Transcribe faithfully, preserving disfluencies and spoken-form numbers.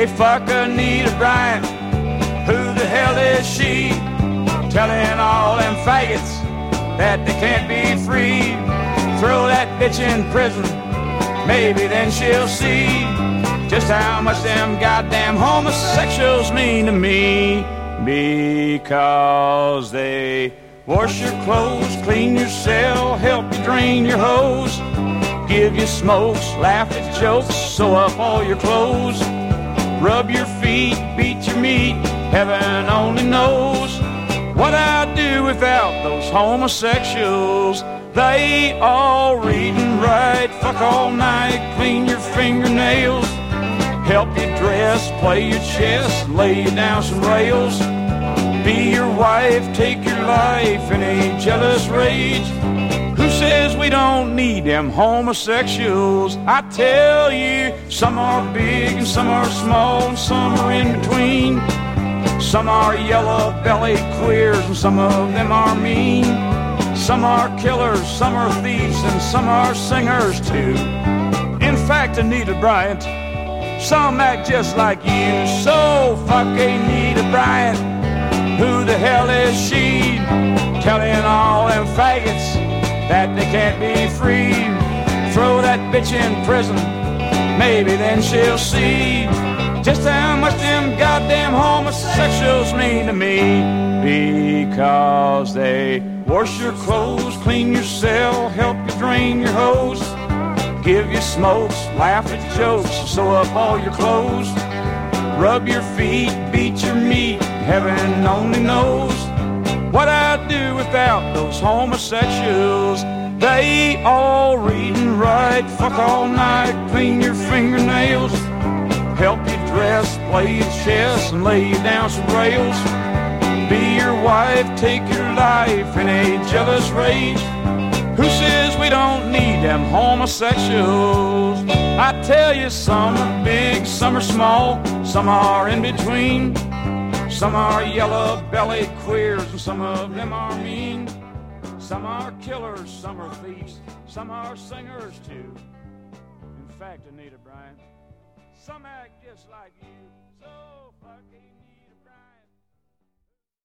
They fuck Anita Bryant. Who the hell is she? Telling all them faggots that they can't be free. Throw that bitch in prison, maybe then she'll see just how much them goddamn homosexuals mean to me. Because they wash your clothes, clean your cell, help you drain your hose, give you smokes, laugh at jokes, sew up all your clothes, rub your feet, beat your meat, heaven only knows what I'd do without those homosexuals. They all read and write, fuck all night, clean your fingernails, help you dress, play your chess, lay you down some rails, be your wife, take your life in a jealous rage. Who says we don't need them homosexuals? I tell you, some are big and some are small and some are in between. Some are yellow-bellied queers and some of them are mean. Some are killers, some are thieves, and some are singers too. In fact, Anita Bryant, some act just like you. So fuck Anita Bryant. Who the hell is she? Telling all them faggots that they can't be free. Throw that bitch in prison, maybe then she'll see just how much them goddamn homosexuals mean to me. Because they wash your clothes, clean your cell, help you drain your hose, give you smokes, laugh at jokes, sew up all your clothes, rub your feet, beat your meat, heaven only knows what I'd do without those homosexuals. They all read and write, fuck all night, clean your fingernails, help you dress, play your chess, and lay you down some rails, be your wife, take your life in a jealous rage. Who says we don't need them homosexuals? I tell you, some are big, some are small, some are in between. Some are yellow-bellied queers and some of them are mean. Some are killers, some are thieves, some are singers too. In fact, Anita Bryant, some act just like you. So fucking